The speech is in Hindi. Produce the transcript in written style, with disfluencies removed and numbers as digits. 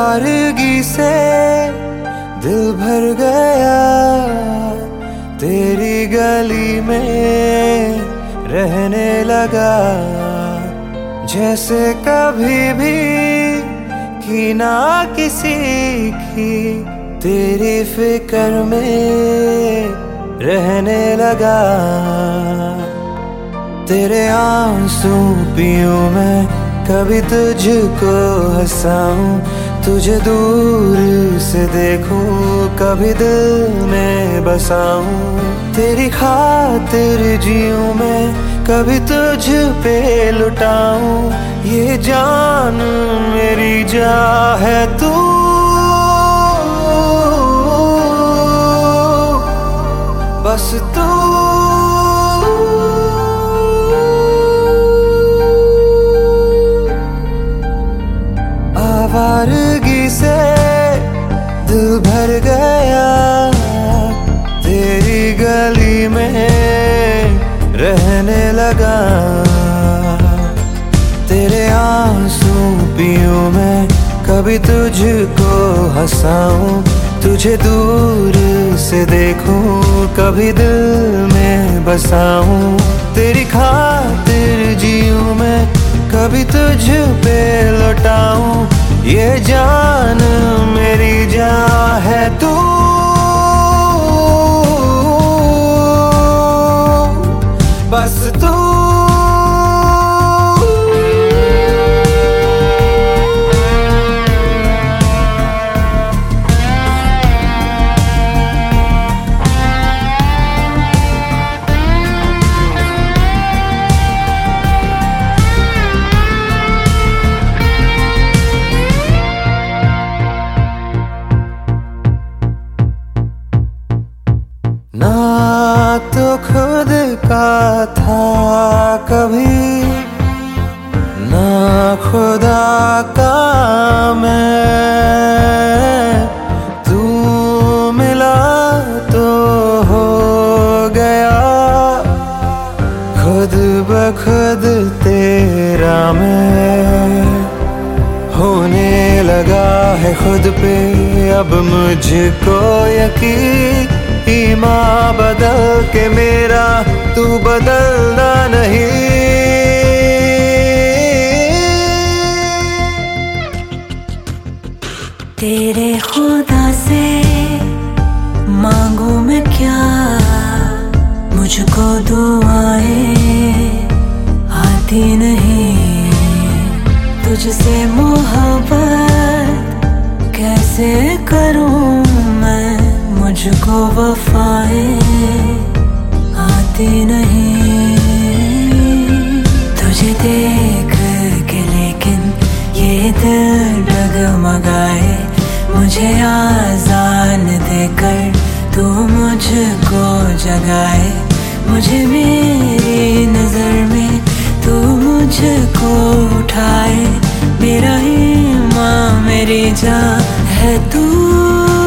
आवारगी से दिल भर गया, तेरी गली में रहने लगा। जैसे कभी भी की ना किसी की, तेरी फिक्र में रहने लगा। तेरे आंसू पीऊं मैं, कभी तुझको हंसाऊं, तुझे दूर से देखूं, कभी दिल में बसाऊं। तेरी खातिर जीऊं मैं, कभी तुझ पे लुटाऊं। ये जान मेरी जा है तू, बस तू। आवारगी से दिल भर गया, तेरी गली में रहने लगा। तेरे आंसू पीऊं मैं, कभी तुझको हंसाऊं, तुझे दूर से देखूं, कभी दिल में बसाऊं। तेरी खातिर जीऊं मैं, कभी तुझ पे लौटाऊं। ये जान मेरी जान है तू, बस तू। ना तो खुद का था कभी, ना खुदा का मैं। तू मिला तो हो गया, खुद ब खुद तेरा मैं होने लगा है खुद पे अब मुझको यकीन। ईमान बदल के मेरा तू बदलना नहीं। तेरे खुदा से मांगू मैं क्या, मुझको दुआएं आती नहीं। तुझसे मोहब्बत कैसे करूं मैं, मुझको वफाएं आती नहीं। तुझे देख के लेकिन ये दिल डगमगाए, मुझे आजान देकर तू मुझको जगाए। मुझे मेरी नजर में तू मुझको उठाए, मेरा ईमान मेरी जान है तू।